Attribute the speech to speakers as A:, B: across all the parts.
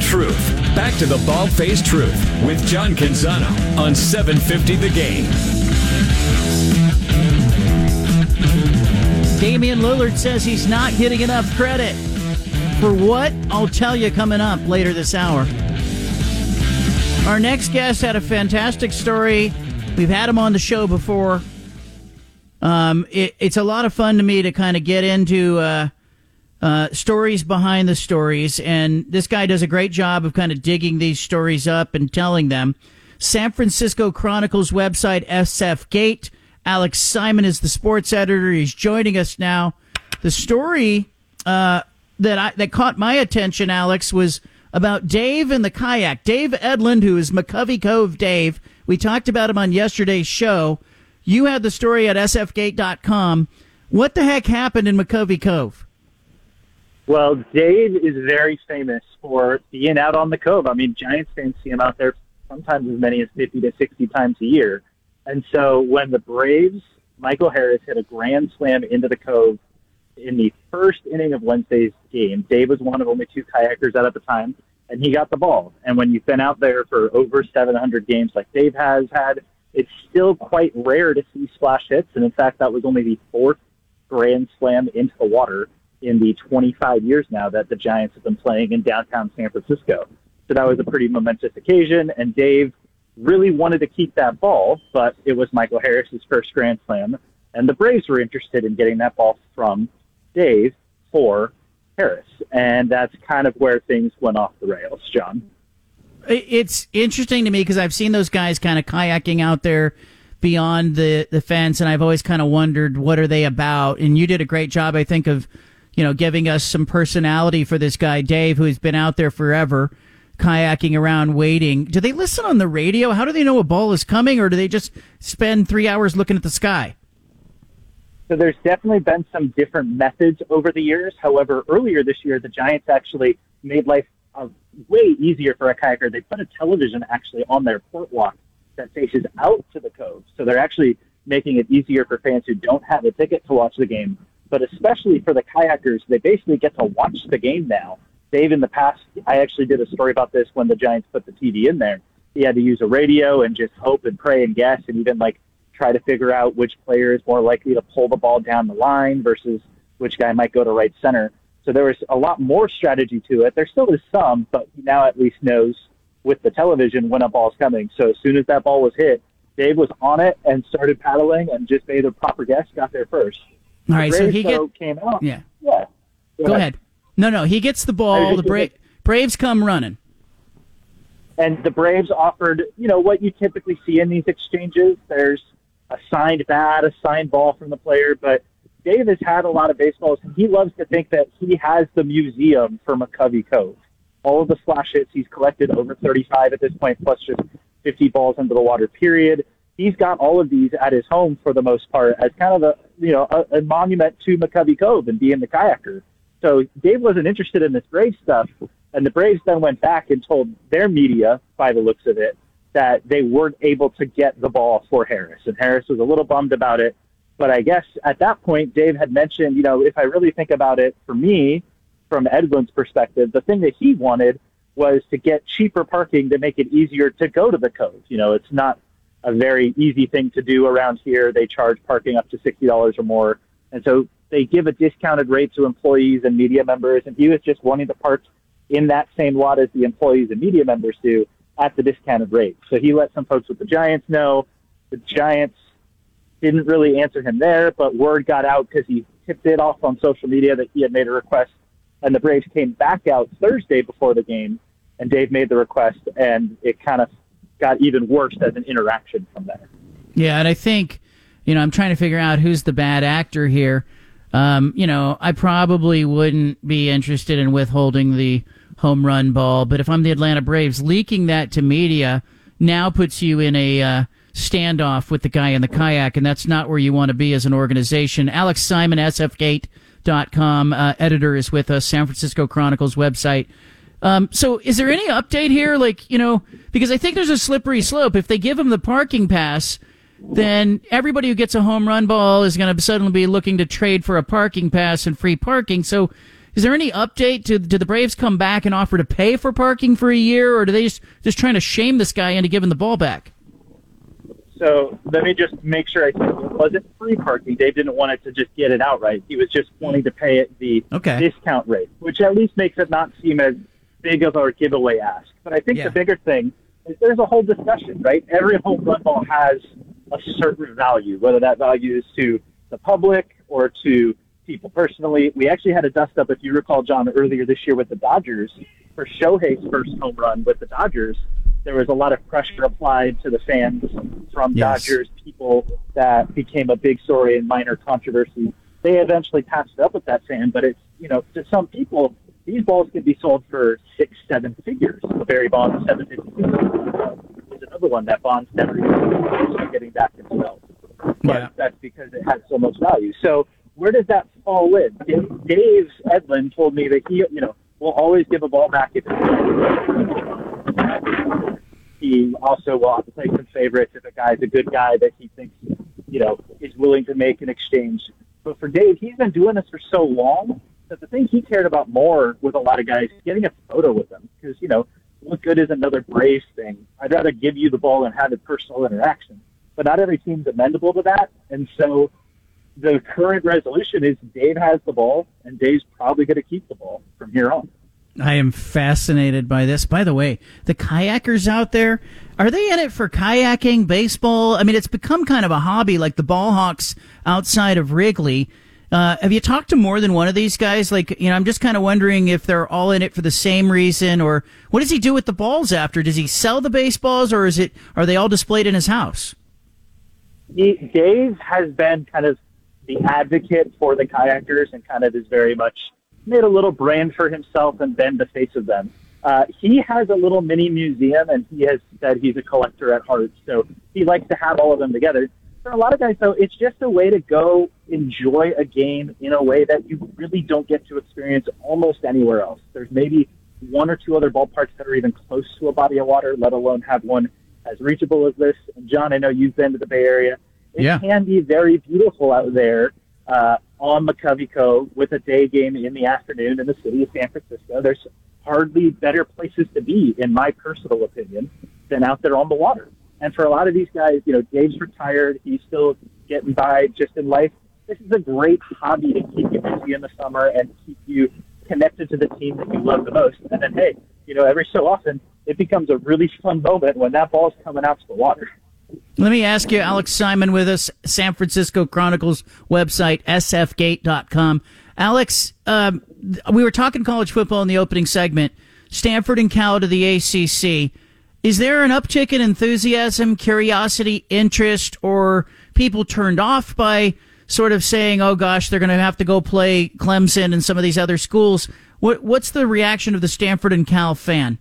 A: Truth. Back to the Bald-Faced Truth with John Canzano on 750 The Game.
B: Damian Lillard says he's not getting enough credit. For what? I'll tell you coming up later this hour. Our next guest had a fantastic story. We've had him on the show before. It's a lot of fun to me to kind of get into stories behind the stories, and this guy does a great job of kind of digging these stories up and telling them. San Francisco Chronicle's website, SF Gate. Alex Simon is the sports editor. He's joining us now. The story that caught my attention, Alex, was about Dave and the kayak. Dave Edlund, who is McCovey Cove Dave. We talked about him on yesterday's show. You had the story at sfgate.com. What the heck happened in McCovey Cove?
C: Well, Dave is very famous for being out on the Cove. I mean, Giants fans see him out there sometimes as many as 50 to 60 times a year. And so when the Braves, Michael Harris hit a grand slam into the Cove in the first inning of Wednesday's game, Dave was one of only two kayakers out at the time, and he got the ball. And when you've been out there for over 700 games like Dave has had, it's still quite rare to see splash hits. And in fact, that was only the fourth grand slam into the water in the 25 years now that the Giants have been playing in downtown San Francisco. So that was a pretty momentous occasion, and Dave really wanted to keep that ball, but it was Michael Harris's first grand slam, and the Braves were interested in getting that ball from Dave for Harris, and that's kind of where things went off the rails, John.
B: It's interesting to me because I've seen those guys kind of kayaking out there beyond the fence, and I've always kind of wondered, what are they about? And you did a great job, I think, of giving us some personality for this guy, Dave, who's been out there forever, kayaking around, waiting. Do they listen on the radio? How do they know a ball is coming, or do they just spend 3 hours looking at the sky?
C: So there's definitely been some different methods over the years. However, earlier this year, the Giants actually made life way easier for a kayaker. They put a television actually on their port walk that faces out to the Cove. So they're actually making it easier for fans who don't have a ticket to watch the game. But especially for the kayakers, they basically get to watch the game now. Dave, in the past, I actually did a story about this when the Giants put the TV in there. He had to use a radio and just hope and pray and guess and even try to figure out which player is more likely to pull the ball down the line versus which guy might go to right center. So there was a lot more strategy to it. There still is some, but he now at least knows with the television when a ball's coming. So as soon as that ball was hit, Dave was on it and started paddling and just made a proper guess, got there first.
B: All right, so he
C: came out.
B: Yeah.
C: Yeah.
B: Go ahead. No, he gets the ball. The Braves come running.
C: And the Braves offered, what you typically see in these exchanges. There's a signed bat, a signed ball from the player. But Dave has had a lot of baseballs, and he loves to think that he has the museum for McCovey Cove. All of the splash hits, he's collected over 35 at this point, plus just 50 balls into the water, period. He's got all of these at his home for the most part as kind of a monument to McCovey Cove and being the kayaker. So Dave wasn't interested in this Braves stuff, and the Braves then went back and told their media, by the looks of it, that they weren't able to get the ball for Harris. And Harris was a little bummed about it. But I guess at that point, Dave had mentioned, if I really think about it, for me, from Edlund's perspective, the thing that he wanted was to get cheaper parking to make it easier to go to the Cove. It's not a very easy thing to do around here. They charge parking up to $60 or more. And so they give a discounted rate to employees and media members. And he was just wanting to park in that same lot as the employees and media members do at the discounted rate. So he let some folks with the Giants know. The Giants didn't really answer him there, but word got out because he tipped it off on social media that he had made a request. And the Braves came back out Thursday before the game, and Dave made the request, and it kind of got even worse as an interaction from there.
B: Yeah, and I think, I'm trying to figure out who's the bad actor here. I probably wouldn't be interested in withholding the home run ball, but if I'm the Atlanta Braves, leaking that to media now puts you in a standoff with the guy in the kayak, and that's not where you want to be as an organization. Alex Simon, sfgate.com, editor, is with us, San Francisco Chronicle's website. So is there any update here? Because I think there's a slippery slope. If they give him the parking pass, then everybody who gets a home run ball is going to suddenly be looking to trade for a parking pass and free parking. So Is there any update? Did the Braves come back and offer to pay for parking for a year, or do they just trying to shame this guy into giving the ball back?
C: So let me just make sure I said it wasn't free parking. Dave didn't want it to just get it outright. He was just wanting to pay it the discount rate, which at least makes it not seem as big of a giveaway ask. But I think the bigger thing is there's a whole discussion, right? Every home run ball has a certain value, whether that value is to the public or to people personally. We actually had a dust-up, if you recall, John, earlier this year with the Dodgers for Shohei's first home run with the Dodgers. There was a lot of pressure applied to the fans from Dodgers people that became a big story and minor controversy. They eventually patched it up with that fan, but it's, to some people, these balls could be sold for 6-7 figures. The Barry Bonds 750 is another one that Bonds never even getting back himself. But that's because it has so much value. So where does that fall in? Dave Edlin told me that he, will always give a ball back if he also will play some favorites if a guy's a good guy that he thinks, is willing to make an exchange. But for Dave, he's been doing this for so long that the thing he cared about more with a lot of guys is getting a photo with them. Because, what good is another Braves thing? I'd rather give you the ball and have a personal interaction. But not every team's amendable to that. And so the current resolution is Dave has the ball, and Dave's probably going to keep the ball from here on.
B: I am fascinated by this. By the way, the kayakers out there, are they in it for kayaking, baseball? I mean, it's become kind of a hobby like the ball hawks outside of Wrigley. Have you talked to more than one of these guys? I'm just kind of wondering if they're all in it for the same reason, or what does he do with the balls after? Does he sell the baseballs, or are they all displayed in his house?
C: Dave has been kind of the advocate for the kayakers and kind of is very much made a little brand for himself and been the face of them. He has a little mini museum, and he has said he's a collector at heart, so he likes to have all of them together. For a lot of guys, though, it's just a way to go enjoy a game in a way that you really don't get to experience almost anywhere else. There's maybe one or two other ballparks that are even close to a body of water, let alone have one as reachable as this. And John, I know you've been to the Bay Area. It can be very beautiful out there on McCovey Cove with a day game in the afternoon in the city of San Francisco. There's hardly better places to be, in my personal opinion, than out there on the water. And for a lot of these guys, Dave's retired. He's still getting by just in life. This is a great hobby to keep you busy in the summer and keep you connected to the team that you love the most. And then, hey, every so often, it becomes a really fun moment when that ball's coming out to the water.
B: Let me ask you, Alex Simon with us, San Francisco Chronicles website, sfgate.com. Alex, we were talking college football in the opening segment. Stanford and Cal to the ACC. Is there an uptick in enthusiasm, curiosity, interest, or people turned off by sort of saying, oh gosh, they're going to have to go play Clemson and some of these other schools? What's the reaction of the Stanford and Cal fan?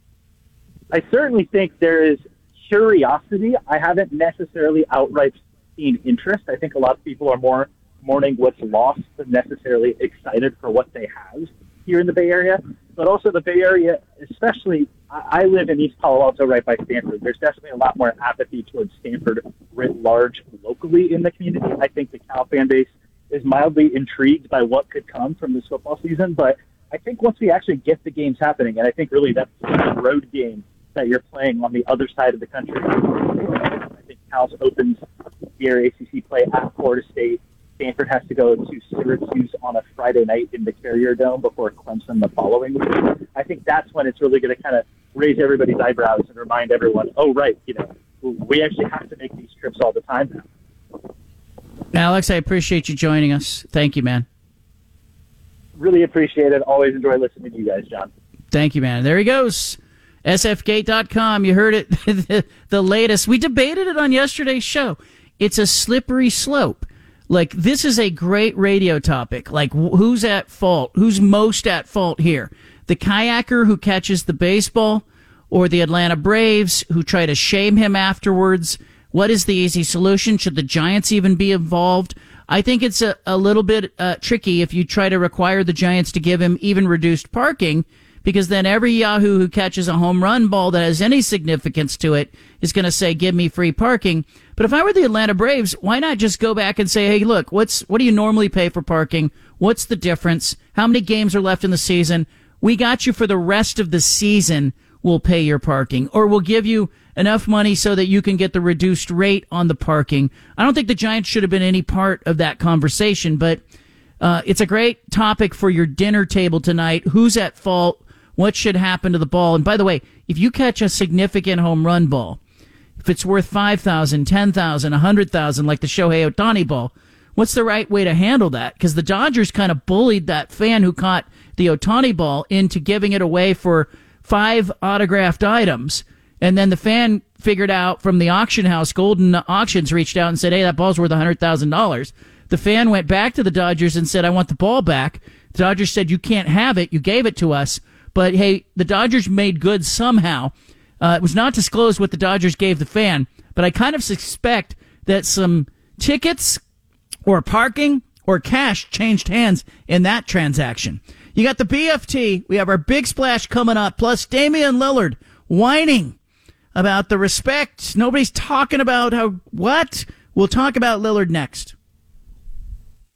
C: I certainly think there is curiosity. I haven't necessarily outright seen interest. I think a lot of people are more mourning what's lost than necessarily excited for what they have here in the Bay Area. But also the Bay Area, especially, I live in East Palo Alto right by Stanford. There's definitely a lot more apathy towards Stanford writ large locally in the community. I think the Cal fan base is mildly intrigued by what could come from this football season. But I think once we actually get the games happening, and I think really that's the road game that you're playing on the other side of the country. I think Cal opens year ACC play at Florida State. Stanford has to go to Syracuse on a Friday night in the Carrier Dome before Clemson the following week. I think that's when it's really going to kind of raise everybody's eyebrows and remind everyone, oh, right, we actually have to make these trips all the time now.
B: Alex, I appreciate you joining us. Thank you, man.
C: Really appreciate it. Always enjoy listening to you guys, John.
B: Thank you, man. There he goes. sfgate.com. You heard it. The latest. We debated it on yesterday's show. It's a slippery slope. Like, this is a great radio topic. Like, who's at fault? Who's most at fault here? The kayaker who catches the baseball, or the Atlanta Braves who try to shame him afterwards? What is the easy solution? Should the Giants even be involved? I think it's a little bit tricky if you try to require the Giants to give him even reduced parking, because then every Yahoo who catches a home run ball that has any significance to it is going to say, give me free parking. But if I were the Atlanta Braves, why not just go back and say, hey, look, what do you normally pay for parking? What's the difference? How many games are left in the season? We got you for the rest of the season. We'll pay your parking, or we'll give you enough money so that you can get the reduced rate on the parking. I don't think the Giants should have been any part of that conversation, but it's a great topic for your dinner table tonight. Who's at fault? What should happen to the ball? And by the way, if you catch a significant home run ball, if it's worth $5,000, $10,000, $100,000, like the Shohei Ohtani ball, what's the right way to handle that? Because the Dodgers kind of bullied that fan who caught the Ohtani ball into giving it away for 5 autographed items. And then the fan figured out from the auction house, Golden Auctions reached out and said, hey, that ball's worth $100,000. The fan went back to the Dodgers and said, I want the ball back. The Dodgers said, you can't have it. You gave it to us. But, hey, the Dodgers made good somehow. It was not disclosed what the Dodgers gave the fan, but I kind of suspect that some tickets or parking or cash changed hands in that transaction. You got the BFT. We have our big splash coming up, plus Damian Lillard whining about the respect. Nobody's talking about what? We'll talk about Lillard next.